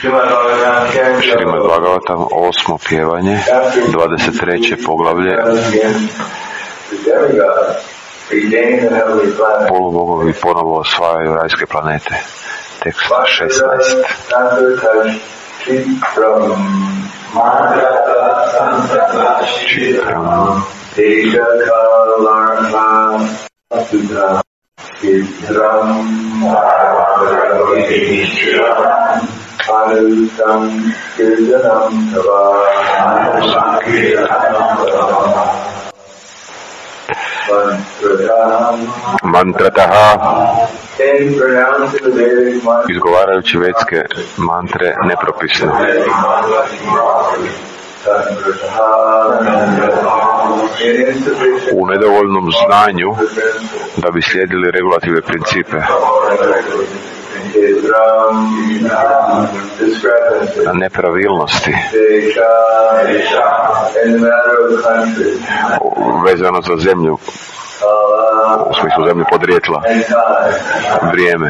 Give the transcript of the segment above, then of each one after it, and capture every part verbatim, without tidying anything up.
Šrimad Bhagavatam, osmo pjevanje, dvadeset treće poglavlje. Polubogovi ponovo osvajaju rajske planete. Tekst šesnaest. Čitram. Anusam kirtanam tava Mantrataha. Izgovarajući vedske mantre nepropisno. U nedovoljnom znanju da bi slijedili regulativne principe. Nepravilnosti vezano za zemlju, u smislu zemlje podrijetla, vrijeme,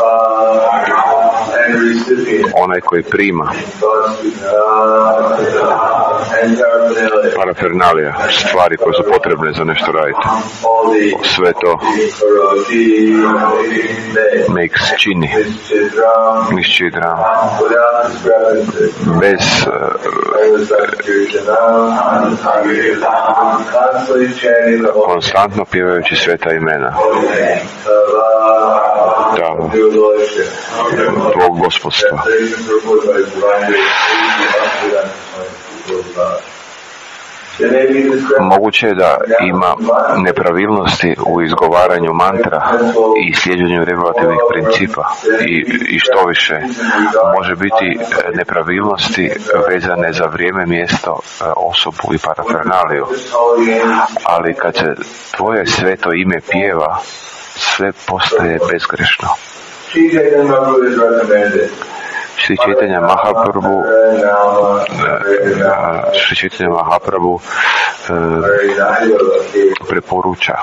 onaj koji prima, parafernalija, stvari koje su potrebne za nešto raditi. Sve to makes čini, niščidram, bez uh, konstantno pjevajući sveta imena. Da, tvog gospodstva. Moguće je da ima nepravilnosti u izgovaranju mantra i slijeđenju regulativnih principa i, i što više može biti nepravilnosti vezane za vrijeme, mjesto, osobu i parafernaliju, ali kad se tvoje sveto ime pjeva, sve postaje bezgrešno. Šri Chaitanya Mahaprabhu Šri Chaitanya Mahaprabhu preporuča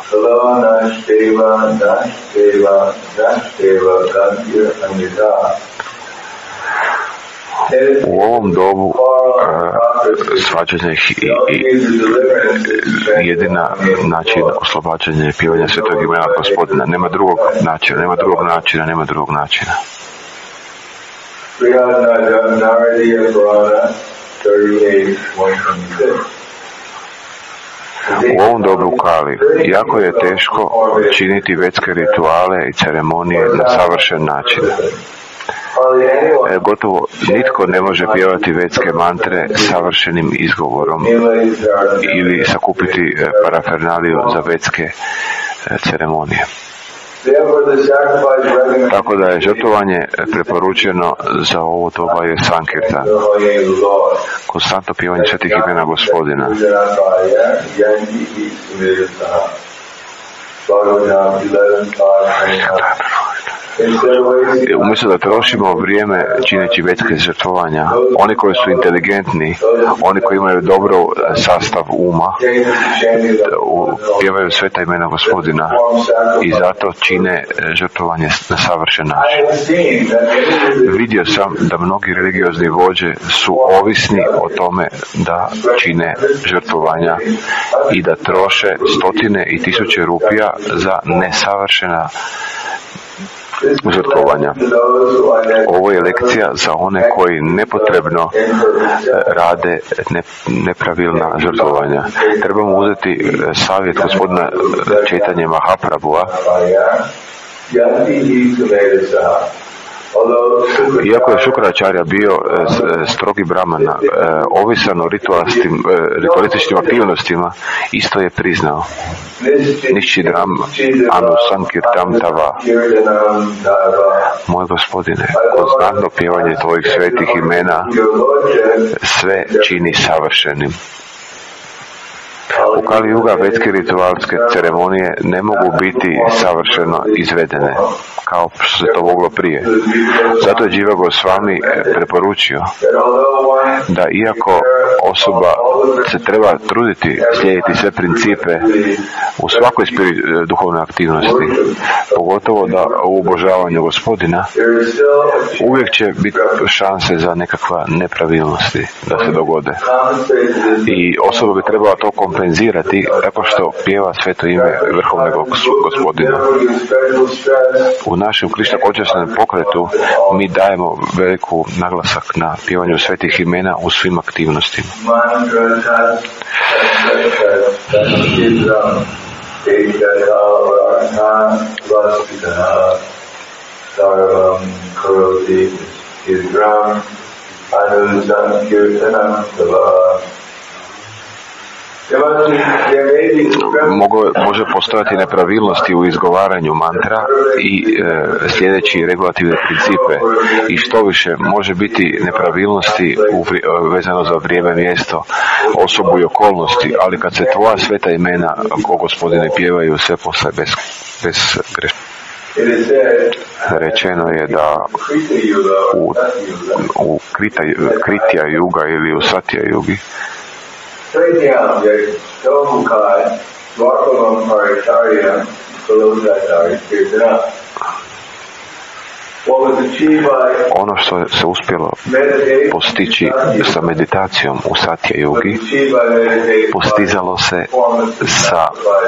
u ovom dobu uh, svađanja i, i jedina način oslobađanja je pjevanja svetog imena Gospodina. Nema drugog načina, nema drugog načina, nema drugog načina. U ovom dobu Kali jako je teško činiti vedske rituale i ceremonije na savršen način. E, gotovo nitko ne može pjevati vedske mantre savršenim izgovorom ili sakupiti parafernaliju za vedske ceremonije. Tako da je žrtvovanje preporučeno za ovo doba je Sankirtan, konstantno pjevanje svetih imena Gospodina. Umjesto da trošimo vrijeme čineći vedske žrtvovanja, oni koji su inteligentni, oni koji imaju dobro sastav uma, pjevaju sveta imena Gospodina i zato čine žrtvovanje na savršen način. Vidio sam da mnogi religiozni vođe su ovisni o tome da čine žrtvovanja i da troše stotine i tisuće rupija za nesavršena žrtvovanja. Ovo je lekcija za one koji nepotrebno rade ne, nepravilna žrtvovanja. Trebamo uzeti savjet gospodina Chaitanya Mahaprabhua. Iako je Šukracharya bio strogi brahmana, ovisan o ritualističkim aktivnostima, isto je priznao. Niščidram anu sankirtam tava. Moj Gospodine, konstantno pjevanje tvojih svetih imena sve čini savršenim. U Kali Yuga vedske ritualske ceremonije ne mogu biti savršeno izvedene, kao što se to moglo prije. Zato je Jiva Goswami preporučio da iako osoba se treba truditi slijediti sve principe u svakoj spiri- duhovnoj aktivnosti, pogotovo da u obožavanju Gospodina uvijek će biti šanse za nekakva nepravilnosti da se dogode. I osoba bi trebala to kompenzirati tako što pjeva sveto ime Vrhovnog Gospodina. U našem Krishna consciousness pokretu mi dajemo veliku naglasak na pjevanju svetih imena u svim aktivnostima. Mogu, može postojati nepravilnosti u izgovaranju mantra i e, sljedeći regulativne principe i što više može biti nepravilnosti u, vezano za vrijeme, mjesto, osobu i okolnosti, ali kad se tvoja sveta imena o Gospodine pjevaju, sve postaje bez, bez greška. Rečeno je da u, u krita, Kritija Juga ili u Satya Yugi ono što se uspjelo postići sa meditacijom u Satya Yugi postizalo se sa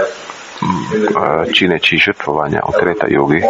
čineći žrtvovanja u Treta Yugi.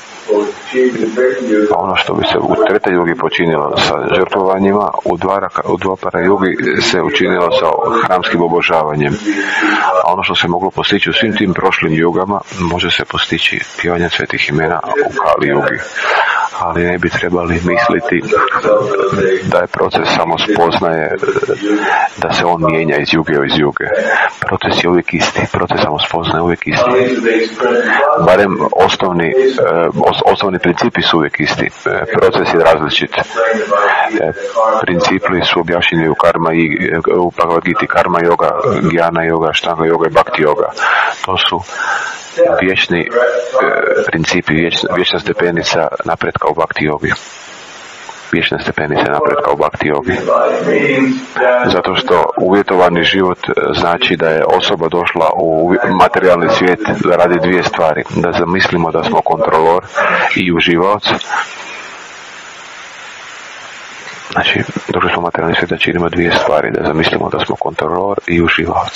A ono što bi se u Treta Yugi počinilo sa žrtvovanjima, u, dvara, u Dvapara Yugi se učinilo sa hramskim obožavanjem. A ono što se moglo postići u svim tim prošlim jugama, može se postići pjevanjem svetih imena u Kali Yugi. Ali ne bi trebali misliti da je proces samo spoznaje, da se on mijenja iz juge iz juge. Proces je uvijek isti, proces samo spoznaje je uvijek isti. Barem osnovni, osnovni principi su uvijek isti, proces je različit. Principi su objašnjeni u karma i u Bhagavad Gita, karma yoga, gyana yoga, štanga yoga i bhakti yoga. To su vječni e, principi, vječna, vječna stepenica napretka u bhakti yogi. Vječna stepenica napretka u bhakti yogi. Zato što uvjetovani život znači da je osoba došla u materijalni svijet da radi dvije stvari. Da zamislimo da smo kontrolor i uživaoc. Znači, došli smo u materijalni svijet da činimo dvije stvari. Da zamislimo da smo kontrolor i uživaoc.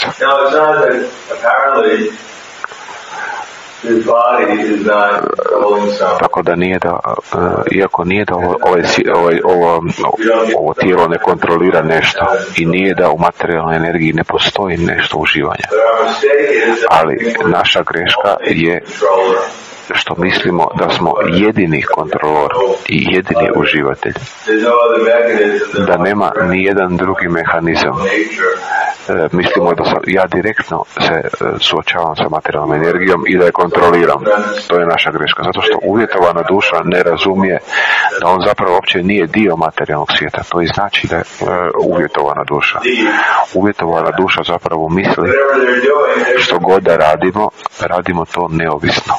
Tako da nije da, uh, iako nije da ovo, ovo, ovo, ovo tijelo ne kontrolira nešto i nije da u materijalnoj energiji ne postoji nešto uživanja. Ali naša greška je što mislimo da smo jedini kontrolor i jedini uživatelj. Da nema ni jedan drugi mehanizam. E, mislimo da sam, ja direktno se e, suočavam sa materijalnom energijom i da je kontroliram. To je naša greška. Zato što uvjetovana duša ne razumije da on zapravo uopće nije dio materijalnog svijeta. To i znači da je e, uvjetovana duša. Uvjetovana duša zapravo misli što god da radimo, radimo to neovisno.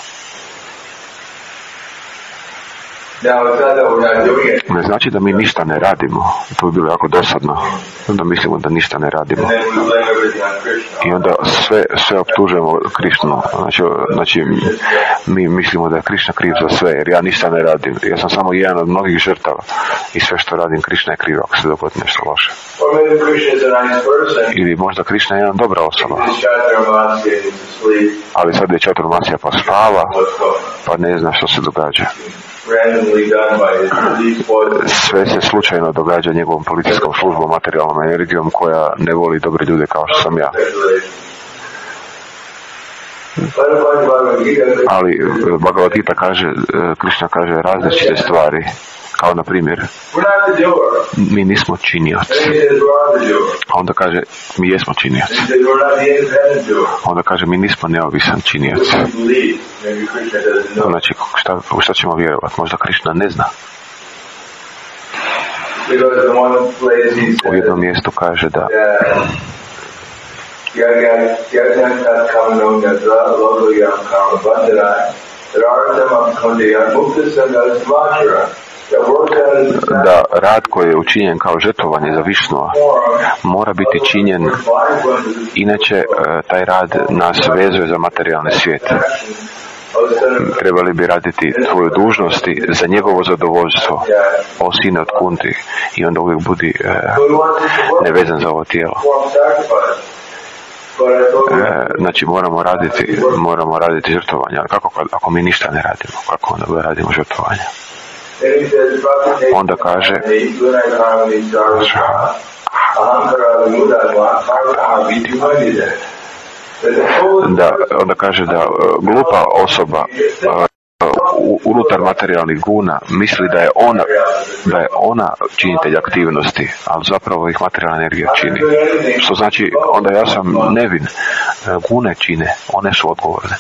Ne znači da mi ništa ne radimo. To bi bilo jako dosadno. Onda mislimo da ništa ne radimo. I onda sve, sve optužujemo Krišnu. Znači, znači, mi mislimo da je Krišna kriv za sve, jer ja ništa ne radim. Ja sam samo jedan od mnogih žrtava. I sve što radim, Krišna je kriva ako se dogodi nešto loše. Ili možda Krišna je jedna dobra osoba. Ali sad je Čaturmasija pa spava, pa ne zna što se događa. Sve se slučajno događa njegovom policijskom službom, materijalnom energijom koja ne voli dobre ljude kao što sam ja. Ali Bhagavad Gita kaže, Krišna kaže različite stvari. Kao na primjer, mi nismo činioci. A onda kaže, mi jesmo činioci. A onda kaže, mi nismo neovisan činioc. Znači, šta, u šta ćemo vjerovati? Možda Krišna ne zna. U jednom mjestu kaže da da rad koji je učinjen kao žrtvovanje za Višnua mora biti činjen, inače taj rad nas vezuje za materijalni svijet. Trebali bi raditi tvoju dužnosti za njegovo zadovoljstvo, o sine od Kunti, i onda uvijek budi e, nevezan za ovo tijelo. E, znači moramo raditi, moramo raditi žrtvovanje, ali kako ako mi ništa ne radimo, kako onda radimo žrtvovanje? Onda kaže da, onda kaže da glupa osoba uh, unutar materijalnih guna misli da je ona da je ona činitelj aktivnosti, ali zapravo ih materijalna energija čini. Što znači onda ja sam nevin, gune čine, one su odgovorne.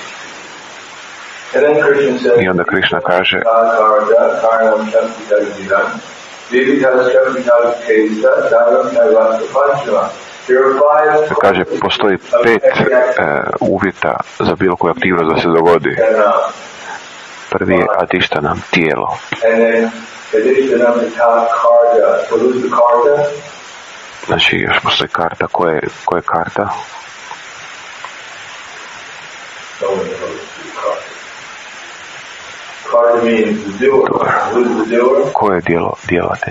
I onda Krishna kaže kaže postoji pet e, uvjeta za bilo koju aktivnost da se dogodi. Prvi je adištanam, tijelo. Znači još postoji karta. Koja je, koja je karta? Ko je djelo, djelovatelj?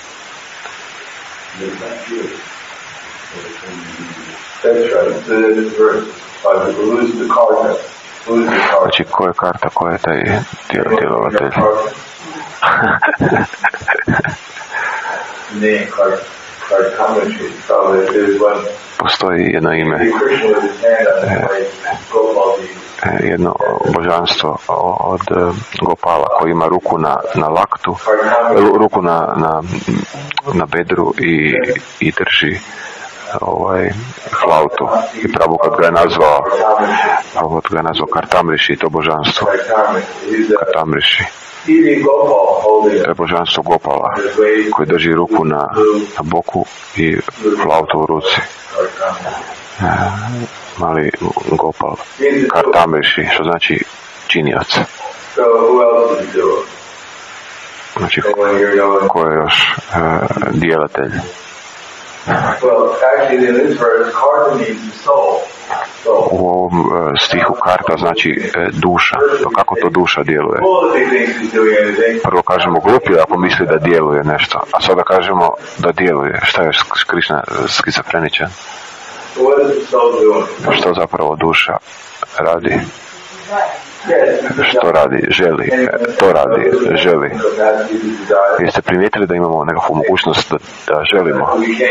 Znači, ko je karta, ko je taj djelovatelj? Postoji jedno ime, e, jedno božanstvo od Gopala koji ima ruku na, na laktu, ruku na, na, na bedru i, i drži ovaj flautu. I Prabhupada ga je nazvao Prabhupada ga je nazvao Kartamriši, to božanstvo Kartamriši. To je božanstvo Gopala koji drži ruku na, na boku i flautu u ruci. E, mali Gopal Kartamriši, što znači činioc. Znači ko je još e, djelatelj? U ovom stihu karta znači duša. To kako to duša djeluje? Prvo kažemo glupi ako misli da djeluje nešto, a sada kažemo da djeluje. Šta je Krishna skizofreničan? Što zapravo duša radi? Što radi? Želi. To radi. Želi. Jeste primijetili da imamo nekakvu mogućnost da, da želimo?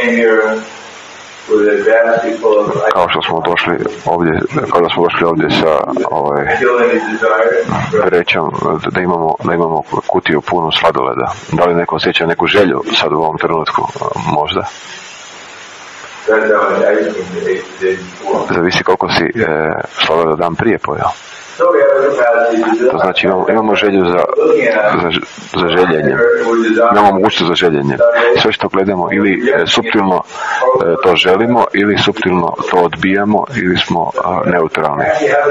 Kao što smo došli ovdje, kao da smo došli ovdje sa ovaj, vrećom, da imamo, da imamo kutiju punu sladoleda. Da li neko osjeća neku želju sad u ovom trenutku? Možda. Zavisi koliko si e, sladoleda dan prije pojao. To znači imamo, imamo želju za, za, za željenje. Imamo mogućnost za željenje. Sve što gledamo ili e, suptilno e, to želimo, ili suptilno to odbijamo, ili smo e, neutralni.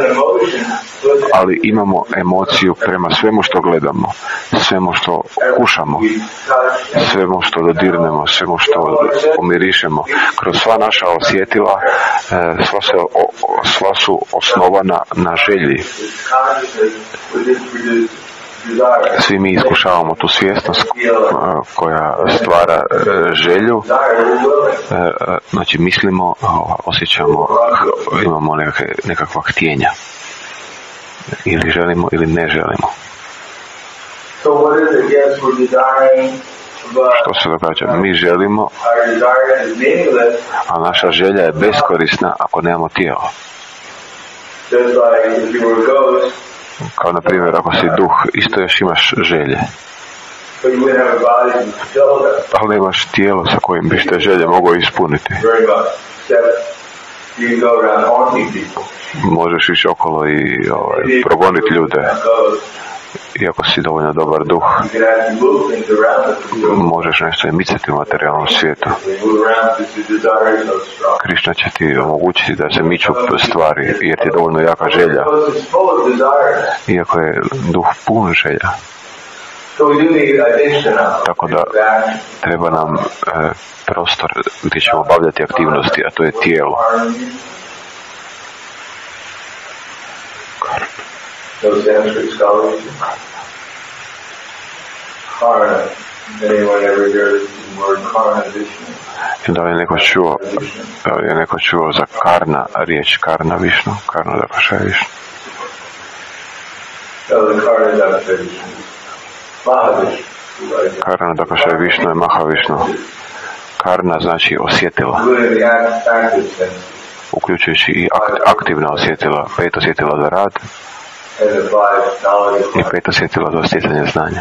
Ali imamo emociju prema svemu što gledamo, svemu što kušamo, svemu što dodirnemo, svemu što pomirišemo. Kroz sva naša osjetila, e, sva, se, o, sva su osnovana na želji. Svi mi iskušavamo tu svjesnost koja stvara želju, znači mislimo, osjećamo, imamo nekakve, nekakva htjenja, ili želimo ili ne želimo. Što se događa? Mi želimo, a naša želja je beskorisna ako nemamo tijelo. Kao na primjer ako si duh, isto još imaš želje, ali nemaš tijelo sa kojim biš te želje mogao ispuniti. Možeš ići okolo i ovaj, progoniti ljude. Iako si dovoljno dobar duh, možeš nešto micati u materijalnom svijetu. Krishna će ti omogućiti da se miču stvari, jer ti je dovoljno jaka želja. Iako je duh pun želja. Tako da treba nam e, prostor gdje ćemo obavljati aktivnosti, a to je tijelo. Da li je neko čuo, da li je neko čuo za karna, riječ karna Višnu, karna Dakaša Višnu? Karna Dakaša Višnu je Mahavišnu. Karna znači osjetila, uključujući i aktivna osjetila, pet osjetila za rad i pet osjetila za stjecanje znanja.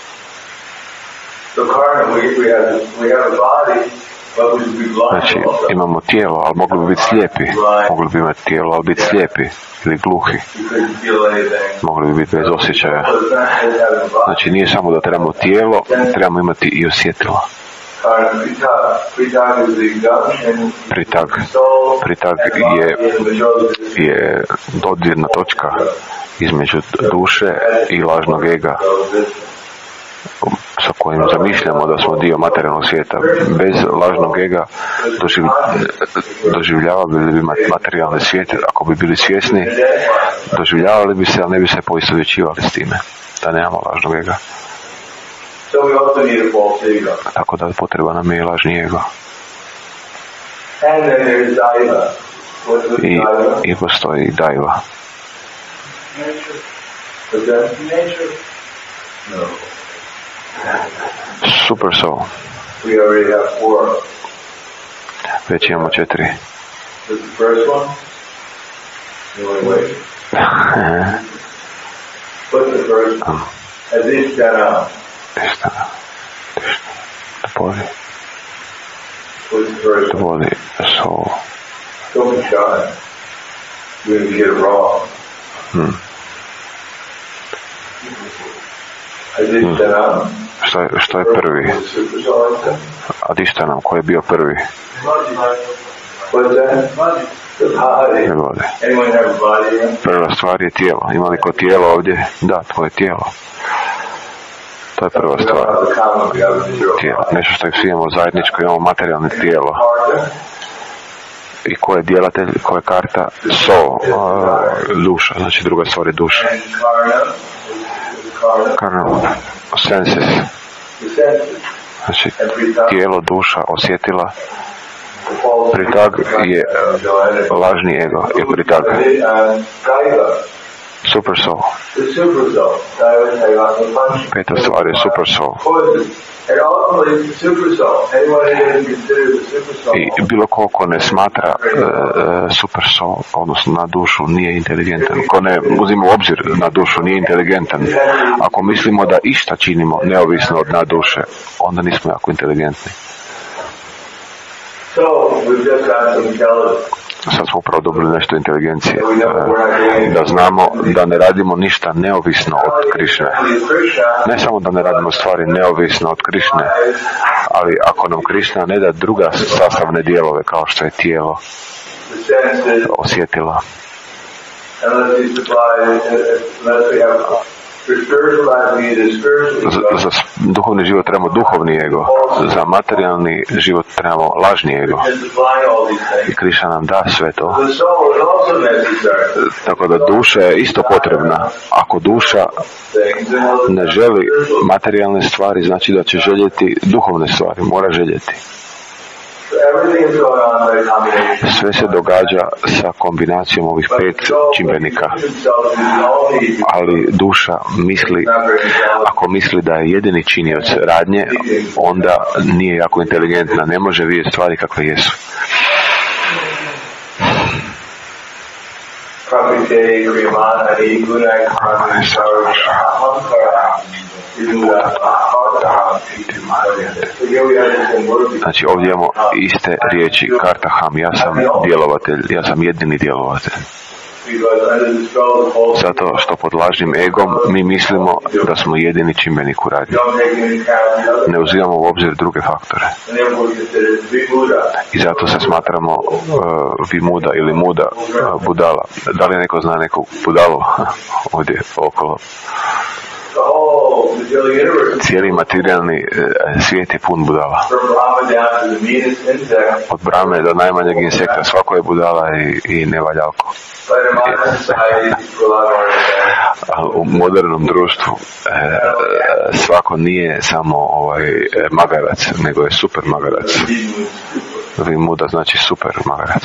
Znači, imamo tijelo, ali mogli bi biti slijepi. Mogli bi imati tijelo, ali biti slijepi ili gluhi. Mogli bi biti bez osjećaja. Znači, nije samo da trebamo tijelo, trebamo imati i osjetilo. Pritag, pritag je, je dodirna točka između duše i lažnog ega, sa kojim zamišljamo da smo dio materijalnog svijeta. Bez lažnog ega doživ, doživljavali bi materijalni svijet, ako bi bili svjesni, doživljavali bi se, ali ne bi se poistovjećivali s time, da nemamo lažnog ega. Tako da potreba nam je lažni ego. I, i postoji daiva. Super soul. Već imamo četiri. Tištana. Tištana. The body. The body, the soul. Don't be shy. You're going to get it wrong. Hmm. Hmm. Što je, što je prvi? Adištanam, ko je bio prvi? Ne vode. Prva stvar je tijelo. Ima li ko tijelo ovdje? Da, tvoje tijelo. To je prva stvar. Tijelo. Nešto što svi imamo zajedničko, imamo materijalno tijelo. I ko je djelatelj, ko je karta? Soul, duša. Znači druga stvar je duša. Karna, senses. Znači tijelo, duša, osjetila. Pritag je lažni ego, je pritag. Super soul. Peta stvar je super soul. I bilo ko ko ne smatra uh, super soul, odnosno na dušu, nije inteligentan. Ko ne uzima u obzir na dušu, nije inteligentan. Ako mislimo da išta činimo neovisno od na duše, onda nismo jako inteligentni. Sad smo upravo dobili nešto inteligencije, da znamo da ne radimo ništa neovisno od Krišne. Ne samo da ne radimo stvari neovisno od Krišne, ali ako nam Krišna ne da druga sastavne dijelove kao što je tijelo, osjetila, Za, za duhovni život trebamo duhovni ego, za materijalni život trebamo lažni ego. I Krišna nam da sve to. Tako da duša je isto potrebna. Ako duša ne želi materijalne stvari, znači da će željeti duhovne stvari, mora željeti. Sve se događa sa kombinacijom ovih pet čimbenika. Ali duša misli, ako misli da je jedini činioc radnje, onda nije jako inteligentna, ne može vidjeti stvari kakve jesu. Znači ovdje imamo iste riječi kartaham, ja sam djelovatelj, ja sam jedini djelovatelj. Zato što pod lažnim egom mi mislimo da smo jedini čimbenik u radnji. Ne uzimamo u obzir druge faktore. I zato se smatramo uh, vimuda ili muda, uh, budala. Da li neko zna nekog budalu ovdje okolo? cijeli materijalni e, svijet je pun budala. Od Brahme do najmanjeg insekta, svako je budala i, i nevaljalko. Ali u modernom društvu e, svako nije samo ovaj magarac, nego je super magarac. Vimuda znači super magarac.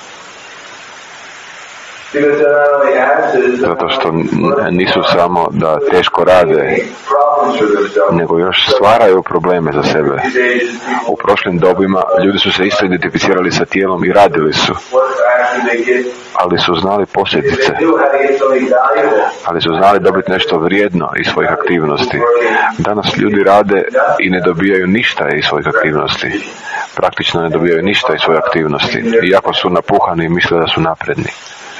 Zato što nisu samo da teško rade, nego još stvaraju probleme za sebe. U prošlim dobima ljudi su se isto identificirali sa tijelom i radili su, ali su znali posljedice, ali su znali dobiti nešto vrijedno iz svojih aktivnosti. Danas ljudi rade i ne dobijaju ništa iz svojih aktivnosti. Praktično ne dobijaju ništa iz svojih aktivnosti, iako su napuhani i misle da su napredni.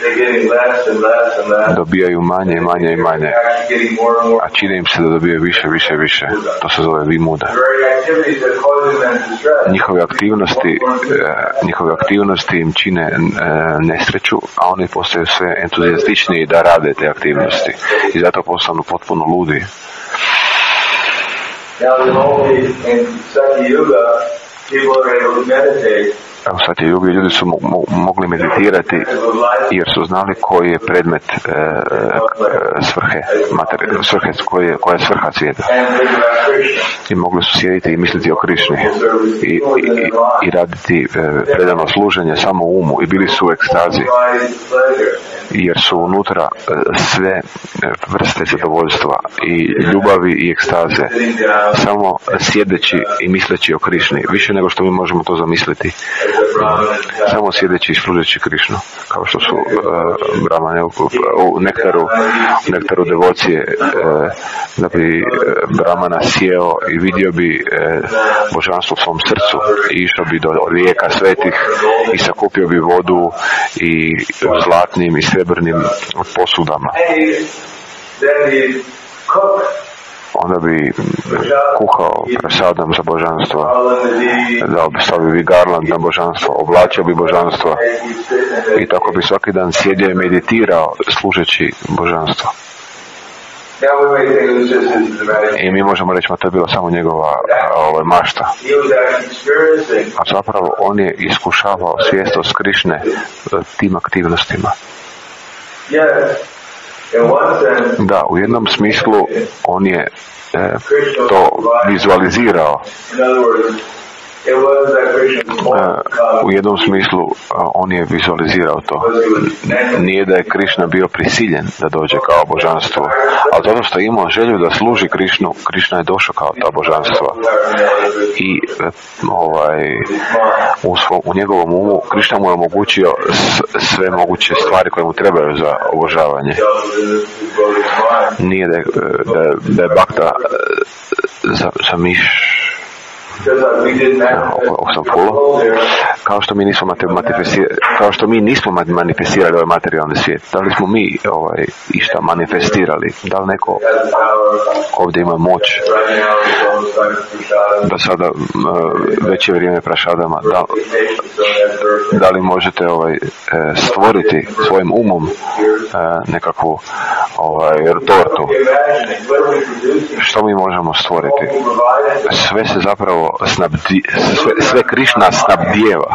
Dobijaju manje i manje i manje, a čini im se da dobijaju više, više, više. To se zove vimuda. Njihove aktivnosti, njihove aktivnosti im čine nesreću, a oni postaju sve entuzijastičniji da rade te aktivnosti i zato postanu potpuno ludi. U Satya Yugi ljudi su mo- mo- mogli meditirati jer su znali koji je predmet e, e, svrhe, materi- svrhe koje, koja je svrha svijeta. I mogli su sjediti i misliti o Krišni i, i, i raditi e, predano služenje samo u umu i bili su u ekstazi jer su unutra sve vrste zadovoljstva i ljubavi i ekstaze samo sjedeći i misleći o Krišni, više nego što mi možemo to zamisliti. Samo sjedeći i služeći Krišnu, kao što su uh, Brahmane u, u nektaru, u nektaru devocije, uh, da bi Brahmana sjeo i vidio bi uh, božanstvo u svom srcu i išao bi do rijeka svetih i sakupio bi vodu i zlatnim i srebrnim posudama. Onda bi kuhao prasadam za božanstvo, dao bi stavio bi garland na božanstvo, oblačio bi božanstvo i tako bi svaki dan sjedio i meditirao služeći božanstvo. I mi možemo reći, ma to je bila samo njegova ovaj, mašta. A zapravo on je iskušavao svjesnost Krišne tim aktivnostima. Da, u jednom smislu on je e, to vizualizirao. E, u jednom smislu on je vizualizirao to. Nije da je Krišna bio prisiljen da dođe kao božanstvo, ali zato što je imao želju da služi Krišnu, Krišna je došao kao ta božanstva. I ovaj, u, svo, u njegovom umu Krišna mu je omogućio sve moguće stvari koje mu trebaju za obožavanje. Nije da je, da, da je bakta za, za miš osam fulo, kao što mi nismo manifestirali, kao što mi nismo manifestirali ovaj materijalni svijet. Da li smo mi ovaj išta manifestirali? Da li neko ovdje ima moć da sada već je vrijeme prašadama, da, da li možete ovaj stvoriti svojim umom nekakvu ovaj tortu? Što mi možemo stvoriti? Sve se zapravo snabdi, sve, sve Krišna snabdijeva,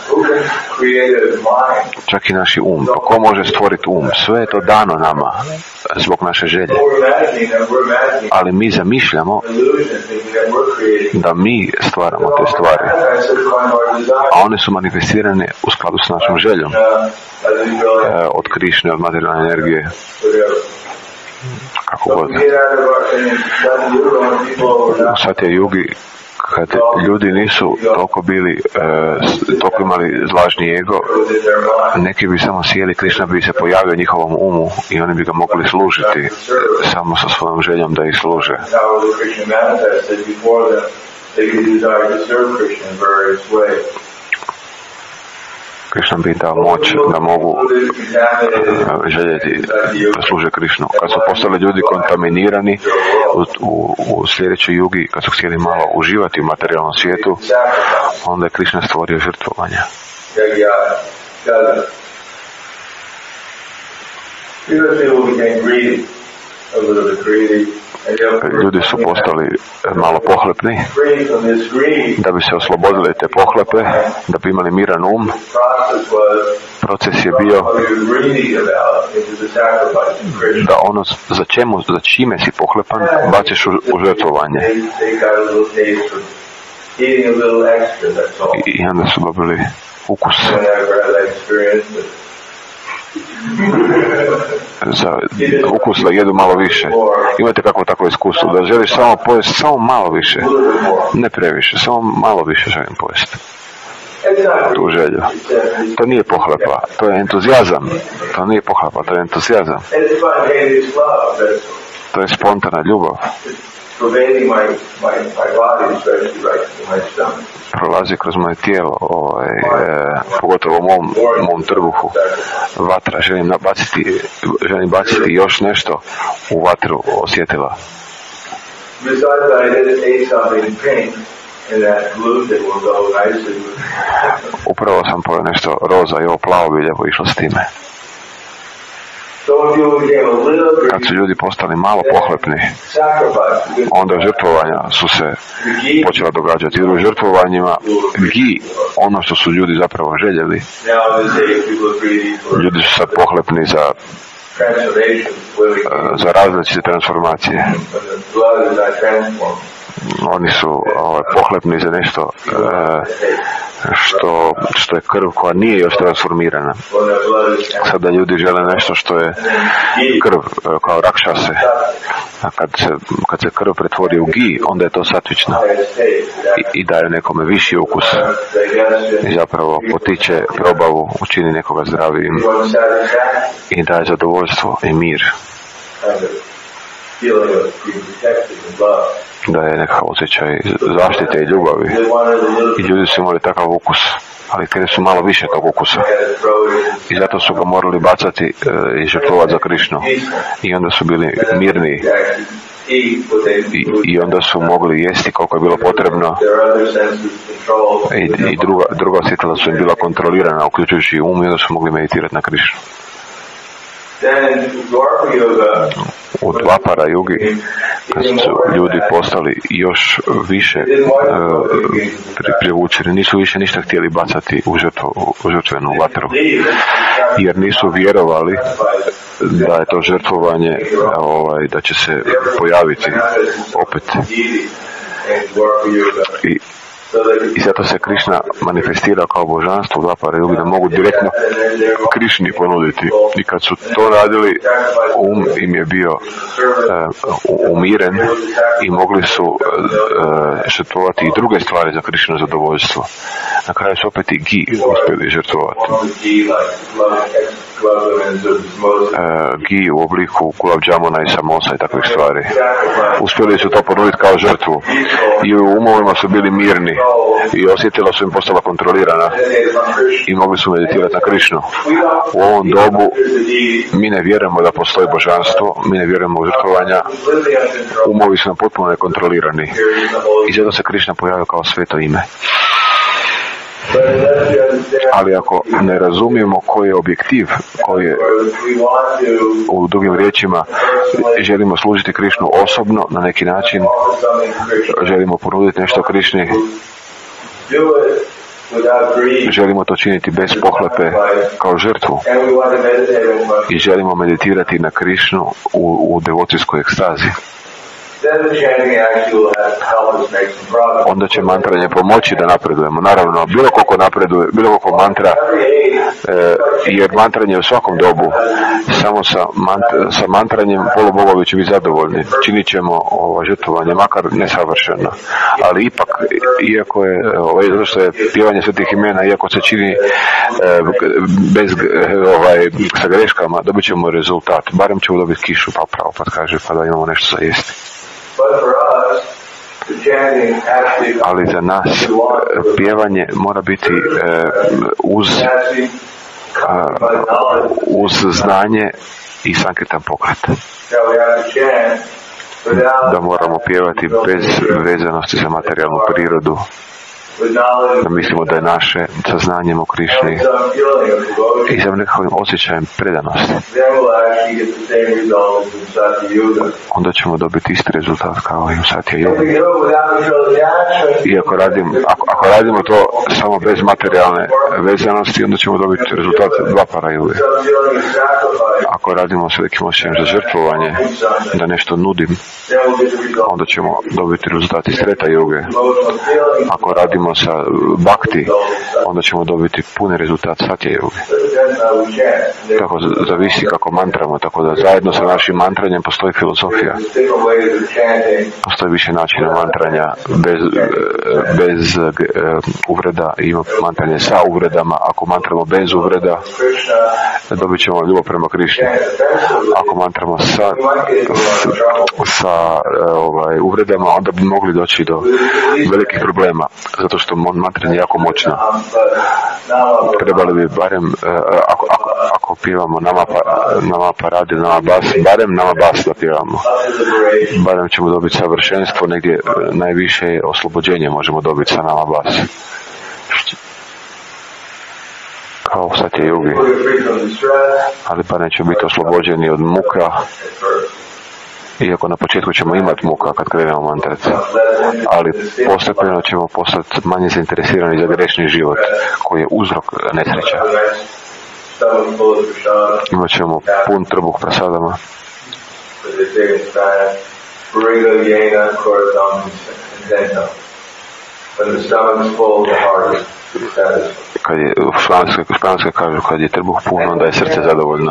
čak i naši um. Pa ko može stvoriti um? Sve je to dano nama zbog naše želje, ali mi zamišljamo da mi stvaramo te stvari, a one su manifestirane u skladu s našom željom e, od Krišne, od materijalne energije, kako god. U Satya Yugi, kad ljudi nisu toliko bili, e, toliko imali zlažni ego, neki bi samo sjeli, Krišna bi se pojavio njihovom umu i oni bi ga mogli služiti samo sa svojom željom da ih služe. Krišna bi dao moć da mogu željeti da služe Krišnu. Kad su postali ljudi kontaminirani u, u, u sljedećoj jugi, kad su htjeli malo uživati u materijalnom svijetu, onda je Krišna stvorio žrtvovanje. Ljudi su postali malo pohlepni da bi se oslobodili te pohlepe, da bi imali miran um. Proces je bio da ono za, čemu, za čime si pohlepan baciš u, u žrtvovanje. I onda su dobili ukus za ukus da jedu malo više. Imate kako takvo iskustvo da želiš samo pojesti samo malo više, ne previše, samo malo više želim pojesti tu želju. To nije pohlepa, to je entuzijazam. To nije pohlepa, to je entuzijazam. To je spontana ljubav. Prolazi kroz moje tijelo, ovaj, e, pogotovo u mom, mom trbuhu. Vatra, želim baciti, želim baciti još nešto u vatru osjetila. Upravo sam pojeo nešto roza i ovo plavo bi lijepo išlo s time. Kad su ljudi postali malo pohlepni, onda žrtvovanja su se počela događati. Jer u žrtvovanjima gi, ono što su ljudi zapravo željeli, ljudi su sad pohlepni za za različite transformacije. Oni su ovaj, pohlepni za nešto e, što, što je krv koja nije još transformirana. Sada ljudi žele nešto što je krv, kao rakšase. A kad se, kad se krv pretvori u gi, onda je to satvično. I, i daje nekome viši ukus. I zapravo potiče probavu, učini nekoga zdravijim. I daje zadovoljstvo i mir. Da je nekakav osjećaj zaštite i ljubavi. I ljudi su imali takav ukus, ali kada su malo više tog ukusa. I zato su ga morali bacati e, i žrtvovati za Krišnu. I onda su bili mirni. I, i onda su mogli jesti koliko je bilo potrebno. I, i druga, druga osjetila su im bila kontrolirana, uključujući um, i onda su mogli meditirati na Krišnu. U Dvapara jugi, kad su ljudi postali još više uh, pri, privučeni, nisu više ništa htjeli bacati u, žrtvo, u žrtvenu vatru, jer nisu vjerovali da je to žrtvovanje, ovaj, da će se pojaviti opet. I I zato se Krišna manifestira kao božanstvo u Dvapara jugi, da mogu direktno Krišni ponuditi. I kad su to radili, um im je bio uh, umiren i mogli su uh, žrtvovati i druge stvari za Krišno zadovoljstvo. Na kraju su opet i gi uspjeli žrtvovati. Uh, gi u obliku gulab džamuna i samosa i takvih stvari. Uspjeli su to ponuditi kao žrtvu. I u umovima su bili mirni. I osjetila su im postala kontrolirana i mogli su meditirati na Krišnu. U ovom dobu mi ne vjerujemo da postoji božanstvo, mi ne vjerujemo u žrtvovanja, umovi su nam potpuno nekontrolirani i zato se Krišna pojavio kao sveto ime. Ali ako ne razumijemo koji je objektiv, koji je, u drugim riječima, želimo služiti Krišnu osobno na neki način, želimo ponuditi nešto Krišni, želimo to činiti bez pohlepe kao žrtvu i želimo meditirati na Krišnu u, u devocijskoj ekstazi, onda će mantranje pomoći da napredujemo. Naravno, bilo koliko napreduje, bilo koliko mantra, e, jer mantranje u svakom dobu, samo sa, mant, sa mantranjem polubogovi će biti zadovoljni. Činit ćemo ovo žrtvovanje, makar nesavršeno. Ali ipak, iako je, ovaj, zato što je pjevanje svetih imena, iako se čini e, bez, ovaj, sa greškama, dobit ćemo rezultat. Barem ćemo dobiti kišu, pa pravo, pa kaže, pa da imamo nešto za jesti. Ali za nas pjevanje mora biti e, uz, a, uz znanje i sanketan pokret. Da moramo pjevati bez vezanosti za materijalnu prirodu da mislimo da je naše saznanjem o Krišni i za nekakvim osjećajem predanosti, onda ćemo dobiti isti rezultat kao i u Satya Yogi. I ako radimo, ako, ako radimo to samo bez materijalne vezanosti, onda ćemo dobiti rezultat dva para Yogi. Ako radimo s velikim osjećajem za žrtvovanje, da nešto nudim, onda ćemo dobiti rezultat iz Treta Yoge. Ako radimo sa bhakti, onda ćemo dobiti puni rezultat Satya Yoge. Tako zavisi kako mantramo, tako da zajedno sa našim mantranjem postoji filozofija. Postoji više načina mantranja bez, bez uh, uvreda i mantranje sa uvredama. Ako mantramo bez uvreda, dobit ćemo ljubav prema Krišni. Ako mantramo sa, sa uh, ovaj, uvredama, onda bi mogli doći do velikih problema, zato što mantranje je jako moćno. Trebali bi barem, uh, ako, ako, ako pivamo nama, pa, nama paradi, nama bas, barem nama bas da pivamo. Barem ćemo dobiti savršenstvo, negdje najviše oslobođenje možemo dobiti sa nama bas. Kao Satya Yogi. Ali pa nećemo biti oslobođeni od muka, iako na početku ćemo imati muka kad krenemo mantrati, ali postepeno ćemo postati manje zainteresirani za grešni život, koji je uzrok nesreća. Imat ćemo pun trbuh prasadama. Kad je, u Španjolskoj kažu, kad je trbuh pun, onda je srce zadovoljno.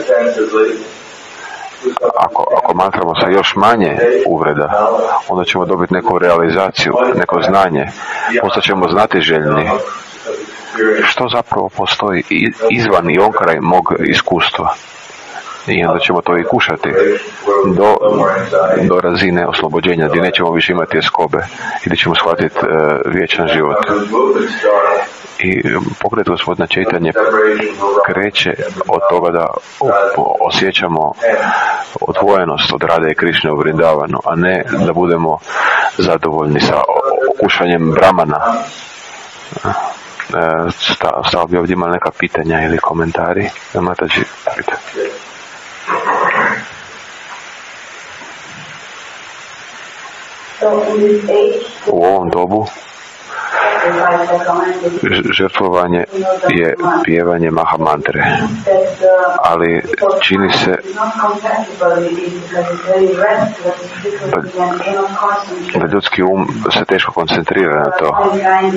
Ako, ako mantramo sa još manje uvreda, onda ćemo dobiti neku realizaciju, neko znanje, postaćemo znatiželjni. Što zapravo postoji izvan i onkraj mog iskustva. I onda ćemo to i kušati do, do razine oslobođenja, gdje nećemo više imati eskobe i gdje ćemo shvatiti uh, vječan život. I pokret Gospodina Čejtanje kreće od toga da osjećamo odvojenost od Rade i Krišne u Vrindavanu, a ne da budemo zadovoljni sa okušanjem Brahmana. Stao bi ovdje imali neka pitanja ili komentari. Mataji, pita. U ovom dobu žrtvovanje je pjevanje Mahamantre, ali čini se da ljudski um se teško koncentrira na to.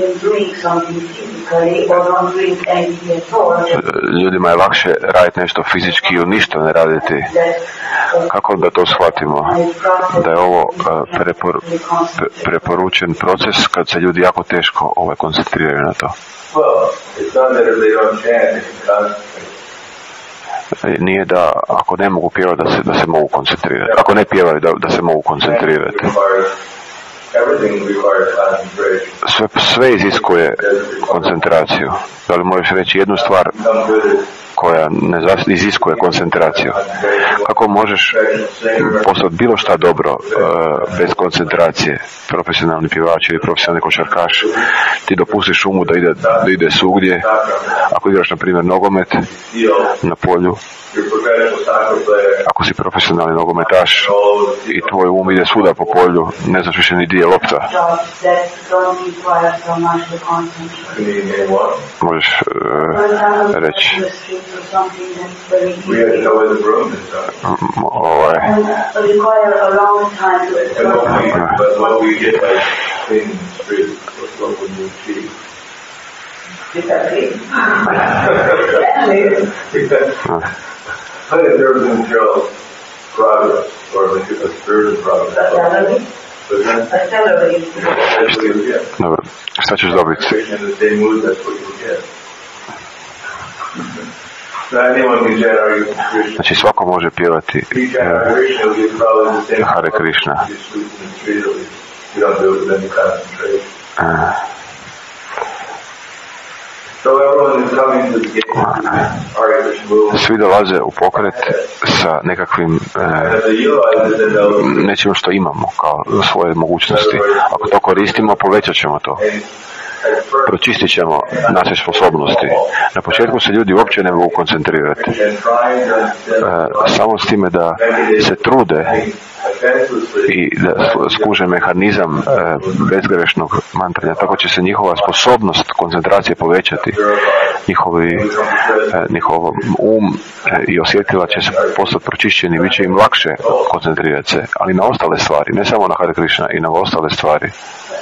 Ljudima je lakše raditi nešto fizički ili ništa ne raditi. Kako da to shvatimo? Da je ovo prepor, preporučen proces kad se ljudi jako teško ovaj, koncentriraju na to. Nije da ako ne mogu pjevati da se, da se mogu koncentrirati. Ako ne pjevaju da, da se mogu koncentrirati. Sve, sve iziskuje koncentraciju. Da li možeš reći jednu stvar koja ne iziskuje koncentraciju? Kako možeš postati bilo šta dobro uh, bez koncentracije? Profesionalni pjevač ili profesionalni košarkaš, ti dopustiš umu da ide, da ide svugdje. Ako igraš na primjer nogomet na polju, ako si profesionalni nogometaš i tvoj um ide svuda po polju, ne znaš više ni gdje je lopta. Možeš uh, reći ovaj But if there was a material progress, or like a spiritual progress, dobro, šta ćeš dobiti? Znači svako može pjevati Hare Krishna. Uh. Svi dolaze u pokret sa nekakvim e, nečim što imamo kao svoje mogućnosti. Ako to koristimo, povećat ćemo to. pročistit ćemo naše sposobnosti. Na početku se ljudi uopće ne mogu koncentrirati. E, samo s time da se trude i da skuže mehanizam e, bezgrešnog mantranja, tako će se njihova sposobnost koncentracije povećati. Njihovi, e, njihov um e, i osjetila će se postati pročišćeni, bit će im lakše koncentrirati se, ali na ostale stvari, ne samo na Hare Krishna, i na ostale stvari.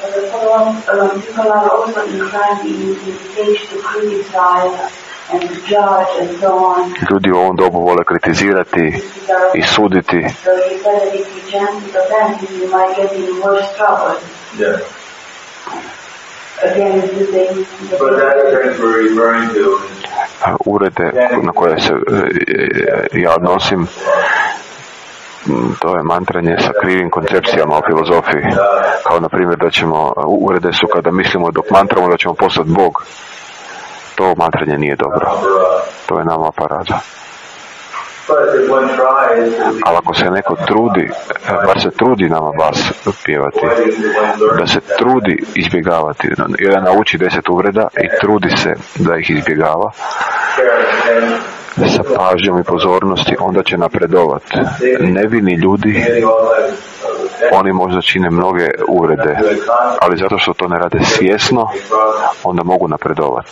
Ljudi u ovom dobu vole kritizirati i suditi. Urede na koje se ja odnosim, to je mantranje sa krivim koncepcijama o filozofiji. Kao na primjer da ćemo, urede su kada mislimo dok mantramo da ćemo postati Bog. To mantranje nije dobro. To je nama aparata. Ali ako se neko trudi, bar se trudi nama bas pjevati, da se trudi izbjegavati, jedan nauči deset uvreda i trudi se da ih izbjegava sa pažnjom i pozornosti, onda će napredovati. Nevini ljudi, oni možda čine mnoge uvrede, ali zato što to ne rade svjesno, onda mogu napredovati.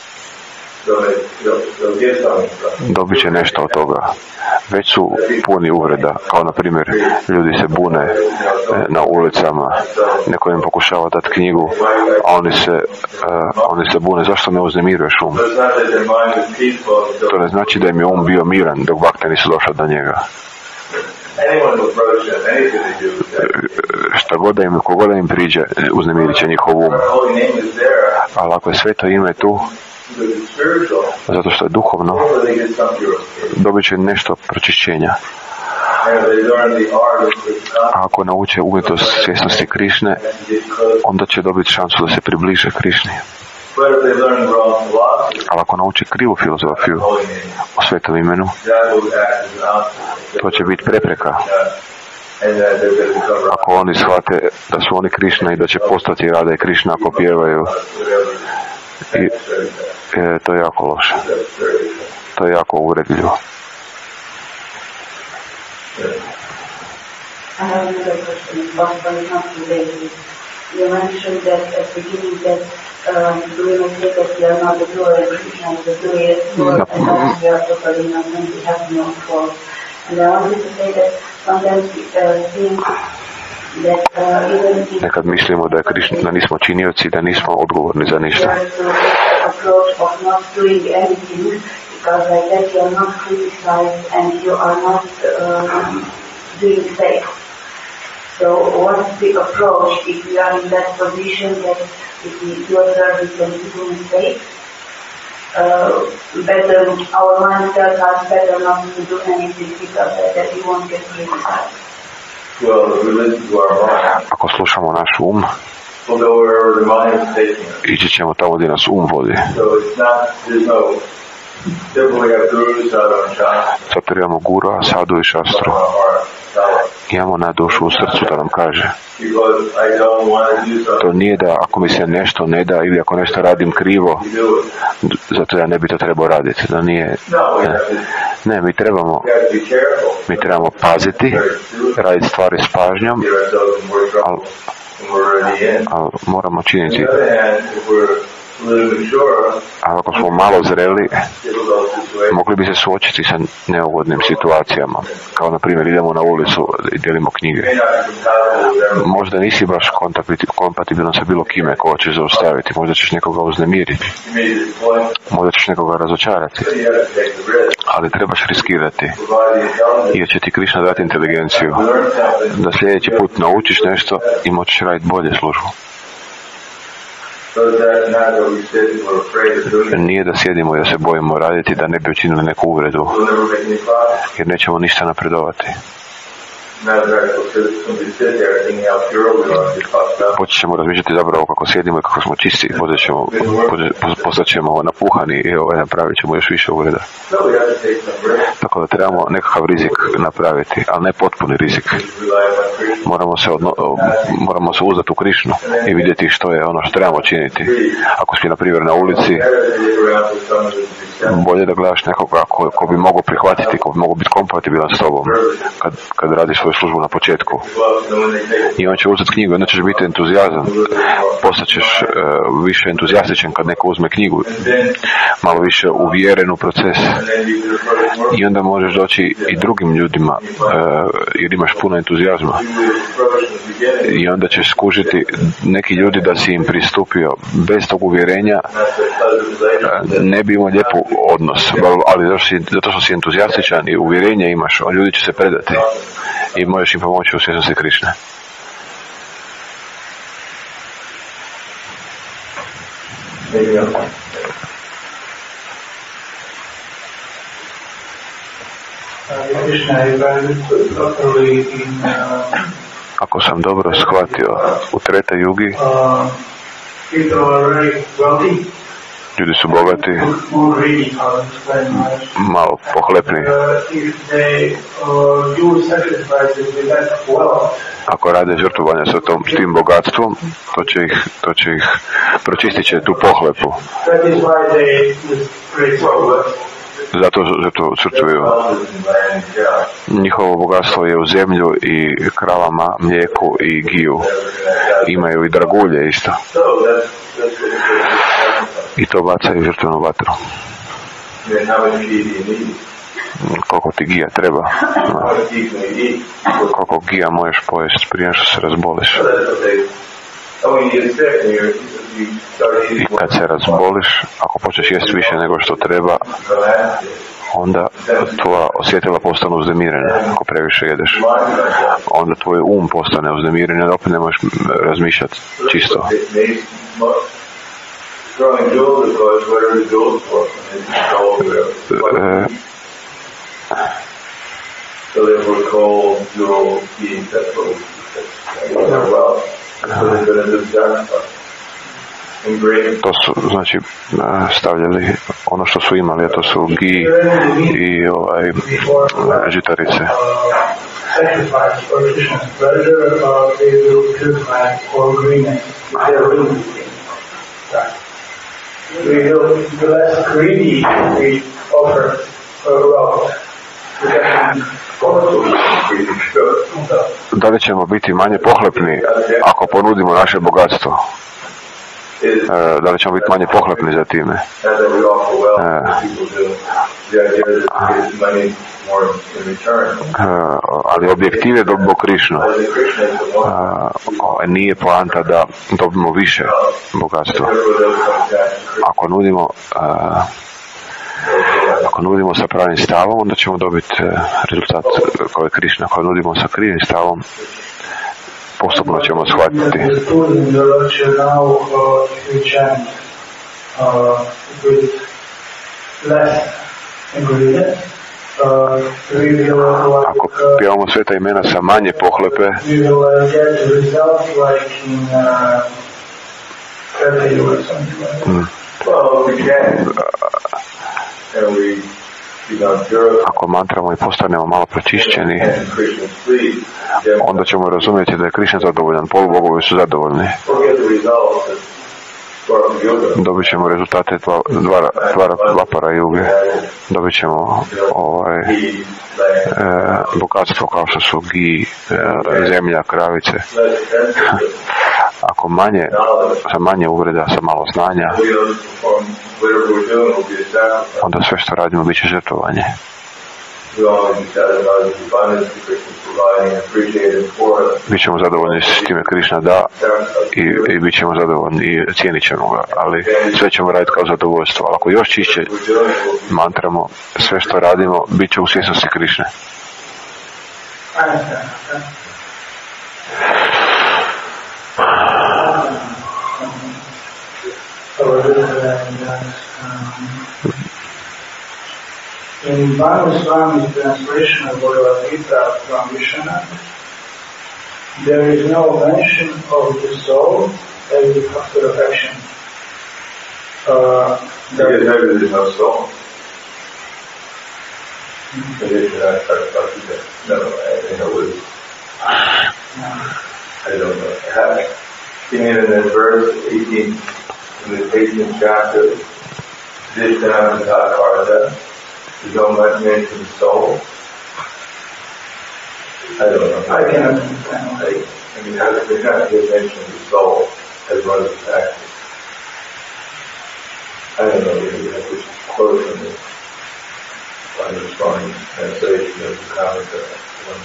Dobit će nešto od toga. Već su puni uvreda, kao na primjer ljudi se bune na ulicama, neko im pokušava dati knjigu, a oni se, uh, oni se bune, zašto me uznemiruješ um? To ne znači da im je um bio miran dok bakte nisu došli do njega. Šta god da im, kogod da im priđe, uznemirit će njihov um. Ali ako je sveto ime tu, zato što je duhovno, dobit će nešto pročišćenja. A ako nauče umjetnost svjesnosti Krišne, onda će dobiti šansu da se približe Krišni. Ali ako nauče krivu filozofiju o svetom imenu, to će biti prepreka. Ako oni shvate da su oni Krišna i da će postati Rada i Krišna ako pjevaju, i e, to je jako loše. To je jako uvredljivo. You mentioned that at the beginning that um, doing a mistake that you are not the doer of Krishna, the doer Lord, and that we are totally innocent, we have no fault. And I wanted to say that sometimes we uh, think that uh, even if nekad mislimo da je Krishna, da nismo činioci, da nismo odgovorni za ništa. Approach of not doing anything, because like that you are not criticized and you are not um, doing safe. So what's the approach if we are in that position that if we do a service and we do mistakes, uh, better, our mind tells us better not to do anything because that we won't get criticized. Well, if we listen to our mind, ako slušamo naš um, we'll go wherever the mind is taking us. Ići ćemo tamo gdje nas um vodi. So it's not, there's no, therefore we have guru, sadhu and shastra. Sad trebamo guru, sadhu i šastru. Imamo na dušu u srcu da nam kaže. To nije da ako mi se nešto ne da ili ako nešto radim krivo, zato ja ne bi to trebao raditi. Da nije, ne. ne, mi trebamo, mi trebamo paziti, raditi stvari s pažnjom, ali, ali moramo činiti. Ali ako smo malo zreli, mogli bi se suočiti sa neugodnim situacijama. Kao na primjer idemo na ulicu i dijelimo knjige. Možda nisi baš kompatibilan sa bilo kime koga ćeš zaustaviti. Možda ćeš nekoga uznemiriti. Možda ćeš nekoga razočarati. Ali trebaš riskirati. Jer će ti Krišna dati inteligenciju. Da sljedeći put naučiš nešto i moćeš raditi bolje službu. Nije da sjedimo i da se bojimo raditi, da ne bi učinili neku uvredu, jer nećemo ništa napredovati. Počet ćemo razmišljati zapravo kako sjedimo i kako smo čisti, postat ćemo napuhani i ovaj, napravit ćemo još više ureda. Tako da trebamo nekakav rizik napraviti, ali ne potpuni rizik. Moramo se, odno, moramo se uzdati u Krišnu i vidjeti što je ono što trebamo činiti. Ako si na primjer na ulici, bolje da gledaš nekoga ko, ko bi mogao prihvatiti, ko bi mogao biti kompatibilan s tobom kad, kad radiš svoju službu na početku. I on će uzeti knjigu, onda ćeš biti entuzijazan, postaćeš uh, više entuzijastičan kad neko uzme knjigu, malo više uvjeren u proces. I onda možeš doći i drugim ljudima uh, jer imaš puno entuzijazma. I onda ćeš skužiti neki ljudi da si im pristupio bez tog uvjerenja, uh, ne bi imao lijepu odnos, ali zato, si, zato što si entuzijastičan i uvjerenje imaš, ljudi će se predati i možeš im pomoći u svjesnosti Krišne. Ako sam dobro shvatio, u Treta Jugi ljudi su bogati, malo pohlepni. Ako rade žrtvovanja sa tom, s tim bogatstvom, to će ih, to će ih, pročistit će tu pohlepu. Zato žrtvuju. Njihovo bogatstvo je u zemlju i kravama, mlijeku i giju. Imaju i dragulje isto. I to bacaju žrtvenu vatru. Koliko ti gija treba? Koliko gija možeš pojesti prije što se razboliš? I kad se razboliš, ako počneš jesti više nego što treba, onda tvoja osjetila postane uznemirena. Ako previše jedeš, onda tvoj um postane uznemiren, onda opet ne možeš razmišljati čisto. E, to su, znači, stavljali ono što su imali, a to su gi i ovaj, žitarice. Da li ćemo biti manje pohlepni ako ponudimo naše bogatstvo? E, da li ćemo biti manje pohlepni za time? E, e, ali objektiv je dobimo Krišnu. E, nije poanta da dobimo više bogatstva. Ako nudimo e, Ako nudimo sa pravim stavom, onda ćemo dobiti rezultat koji je Krišna. Ako nudimo sa krivim stavom, postupno ćemo shvatiti. Ako pjevamo sveta imena sa manje pohlepe, mm. Ako mantramo i postanemo malo pročišćeni, onda ćemo razumjeti da je Krišna zadovoljan, polubogovi su zadovoljni. Dobit ćemo rezultate dva, dva, dva, dva para juge. Dobit ćemo ovaj, e, bogatstvo kao što su gi, e, zemlja, kravice. Ako manje, sa manje uvreda, sa malo znanja, onda sve što radimo bit će žrtvovanje. Bit ćemo zadovoljni s time Krišna da i, i bit ćemo zadovoljni i cijenit ćemo ga, ali sve ćemo raditi kao zadovoljstvo. Ali ako još čišće mantramo, sve što radimo bit će u svjesnosti Krišne. In Bhanu Swami's translation of Bhagavad Gita from Vishwanath, there is no mention of the soul as the factor of action. Uh, because maybe there's no soul. But if you're not talking about no, I know it. I don't know. How, you mean in the verse eighteen, in the eighteenth chapter, Vishnanatha, there's no mention of the soul? I don't know. I can't understand. I, I mean, how does it not get mention of the soul as one of the factors? I don't know. You have to quote from the understanding translation of the commentary.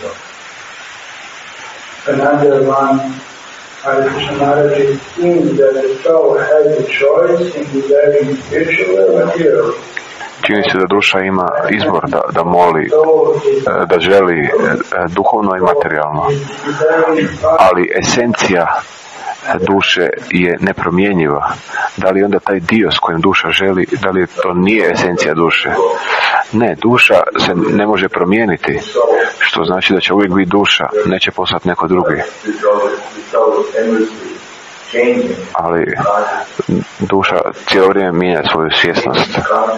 Another one, Hare Krishna Maharaj, it seems that the soul has a choice in desiring spiritual or material. Čini se da duša ima izbor da, da moli, da želi duhovno i materijalno, ali esencija duše je nepromjenjiva. Da li onda taj dio s kojim duša želi, da li to nije esencija duše? Ne, duša se ne može promijeniti, što znači da će uvijek biti duša, neće postati neko drugi. Ali duša cijelo vrijeme mijenja svoju svjesnost.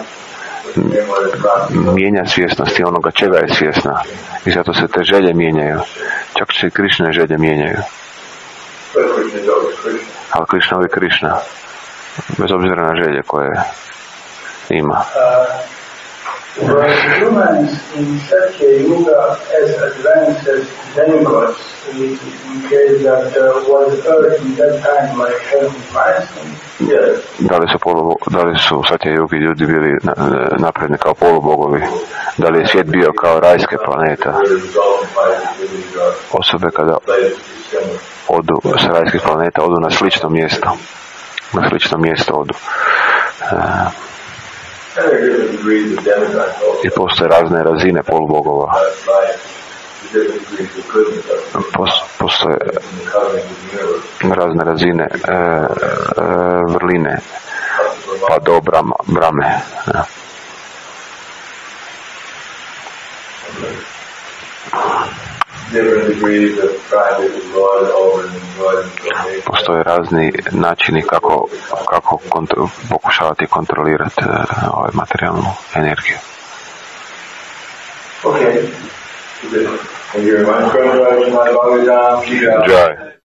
Mijenja svjesnost i onoga čega je svjesna. I zato se te želje mijenjaju. Čak se i Krišne želje mijenjaju. Ali Krišna je Krišna. Bez obzira na želje koje ima. Were humans in such a yuga as advanced as demigods, in case that uh, was earth in that time like heaven and Yes. Da li su, polu, da li su Satya Yugi ljudi bili napredni kao polubogovi? Da li je svijet bio kao rajske planeta? Osobe kada odu s rajskih planeta odu na slično mjesto. Na slično mjesto odu. Uh, I postoje razne razine polubogova. Postoje razne razine e, e, vrline pa do brama, brame. Ja. Postoje razni načini kako, kako kontro, pokušavati kontrolirati uh, ovaj materijalnu energiju. Okay. Thank you very much. Jai.